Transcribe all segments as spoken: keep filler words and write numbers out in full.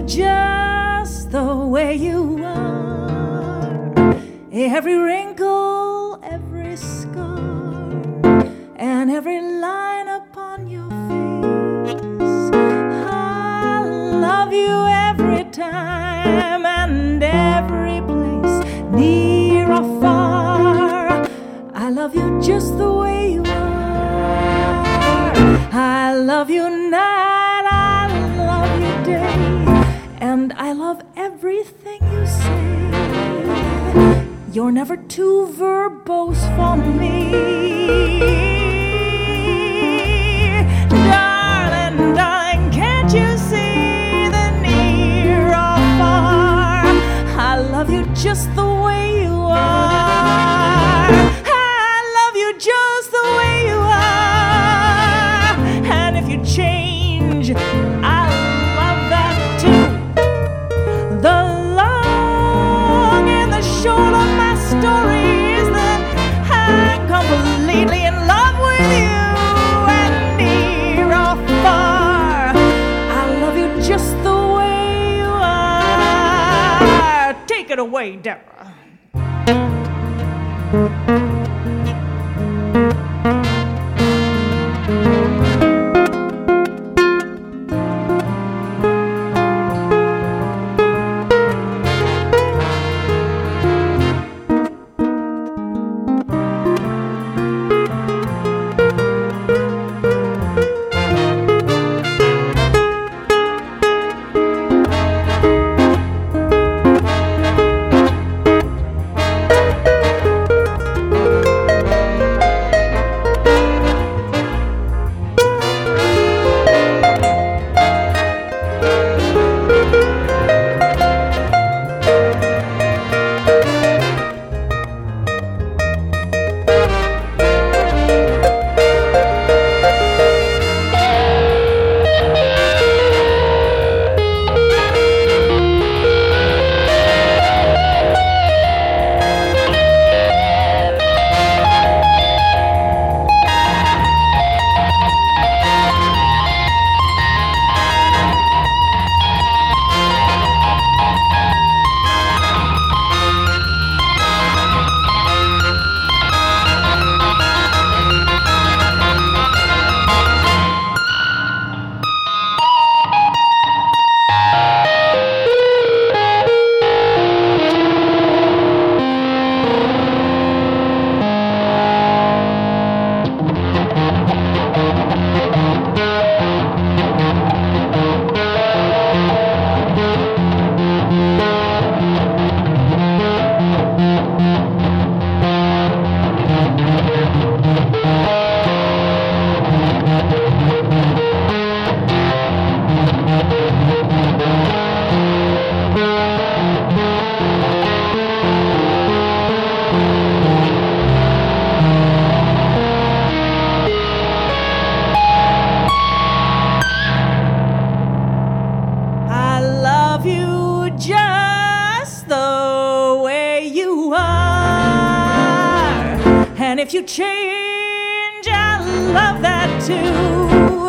just the way you are. Every wrinkle, every scar, and every line upon your face. I love you every time and every place, near or far. I love you just the way you are. I love you night, I love you day, and I love everything you say. You're never too verbose for me. Darling, darling, can't you see the near or far? I love you just the way you are. I love you just the way you are. And if you change, I love that too. The long and the short of my story is that I'm completely in love with you, and near or far, I love you just the way you are. Take it away, Deborah. And if you change, I love that too.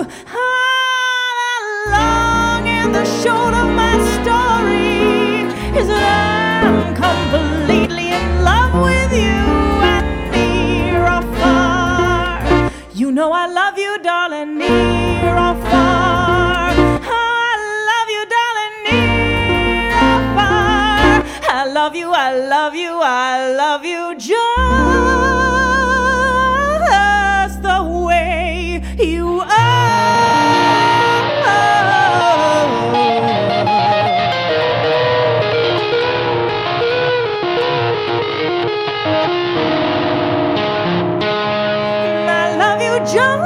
All along and the short of my story is that I'm completely in love with you, and near or far. You know I love you, darling, near or far. I love you, darling, near or far. I love you, I love you, I love you just the way you are. I love you just